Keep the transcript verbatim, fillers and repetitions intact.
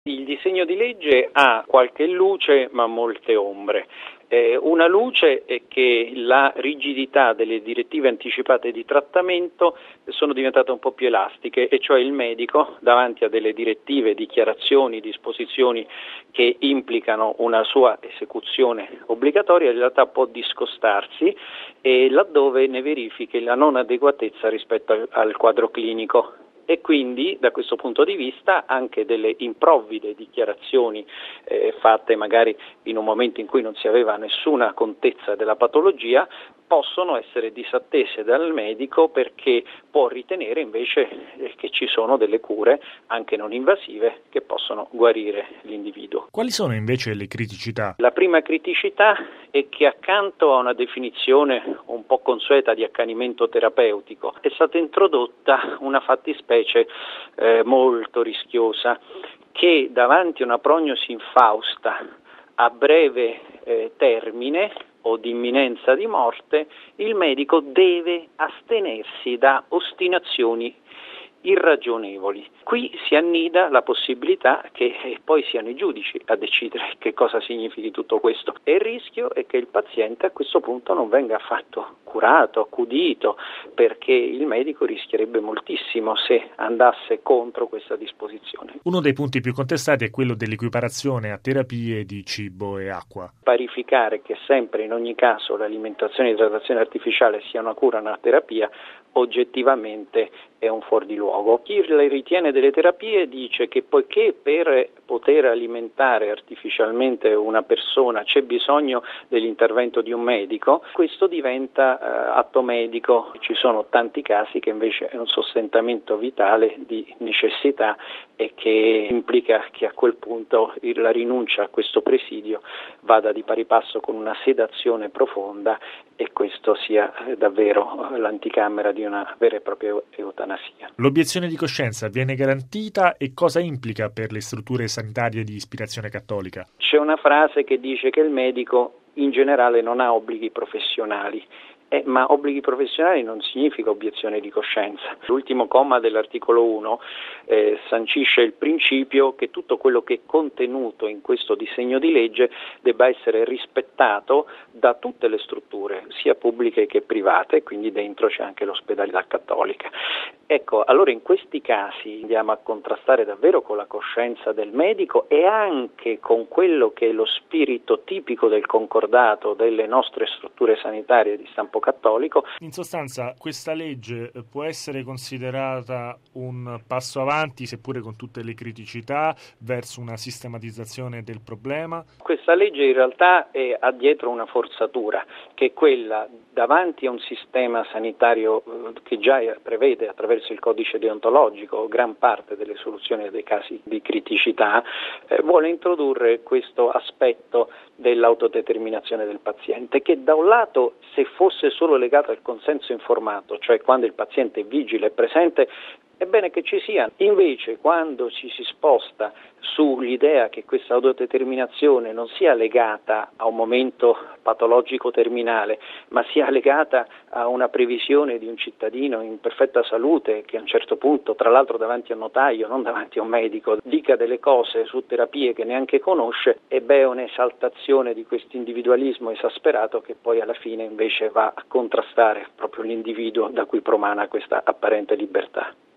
Il disegno di legge ha qualche luce ma molte ombre. Eh, una luce è che la rigidità delle direttive anticipate di trattamento sono diventate un po' più elastiche, e cioè il medico davanti a delle direttive, dichiarazioni, disposizioni che implicano una sua esecuzione obbligatoria in realtà può discostarsi e laddove ne verifichi la non adeguatezza rispetto al, al quadro clinico. E quindi da questo punto di vista anche delle improvvide dichiarazioni eh, fatte magari in un momento in cui non si aveva nessuna contezza della patologia possono essere disattese dal medico, perché può ritenere invece eh, che ci sono delle cure anche non invasive che possono guarire l'individuo. Quali sono invece le criticità? La prima criticità è che accanto a una definizione un po' consueta di accanimento terapeutico è stata introdotta una fattispecie eh, molto rischiosa, che davanti a una prognosi infausta a breve eh, termine o di imminenza di morte, il medico deve astenersi da ostinazioni irragionevoli. Qui si annida la possibilità che poi siano i giudici a decidere che cosa significhi tutto questo, e il rischio è che il paziente a questo punto non venga affatto curato, accudito, perché il medico rischierebbe moltissimo se andasse contro questa disposizione. Uno dei punti più contestati è quello dell'equiparazione a terapie di cibo e acqua. Parificare che sempre in ogni caso l'alimentazione e l'idratazione artificiale sia una cura, una terapia, oggettivamente è un fuor di luogo. Chi le ritiene delle terapie dice che poiché per poter alimentare artificialmente una persona c'è bisogno dell'intervento di un medico, questo diventa eh, atto medico. Ci sono tanti casi che invece è un sostentamento vitale di necessità e che implica che a quel punto la rinuncia a questo presidio vada di pari passo con una sedazione profonda, e questo sia davvero l'anticamera di una vera e propria eutanasia. L'obiezione di coscienza viene garantita, e cosa implica per le strutture sanitarie di ispirazione cattolica? C'è una frase che dice che il medico in generale non ha obblighi professionali. Eh, ma obblighi professionali non significa obiezione di coscienza. L'ultimo comma dell'articolo uno eh, sancisce il principio che tutto quello che è contenuto in questo disegno di legge debba essere rispettato da tutte le strutture, sia pubbliche che private, quindi dentro c'è anche l'ospedalità cattolica. Ecco, allora in questi casi andiamo a contrastare davvero con la coscienza del medico e anche con quello che è lo spirito tipico del concordato delle nostre strutture sanitarie di stampo cattolico. In sostanza, questa legge può essere considerata un passo avanti, seppure con tutte le criticità, verso una sistematizzazione del problema? Questa legge in realtà è, ha dietro una forzatura, che è quella davanti a un sistema sanitario eh, che già prevede attraverso il codice deontologico gran parte delle soluzioni dei casi di criticità, eh, vuole introdurre questo aspetto dell'autodeterminazione del paziente, che da un lato, se fosse solo legato al consenso informato, cioè quando il paziente è vigile e presente, è bene che ci sia. Invece quando ci si sposta sull'idea che questa autodeterminazione non sia legata a un momento patologico terminale, ma sia legata a una previsione di un cittadino in perfetta salute che a un certo punto, tra l'altro davanti a un notaio, non davanti a un medico, dica delle cose su terapie che neanche conosce, e beh, è un'esaltazione di questo individualismo esasperato che poi alla fine invece va a contrastare proprio l'individuo da cui promana questa apparente libertà.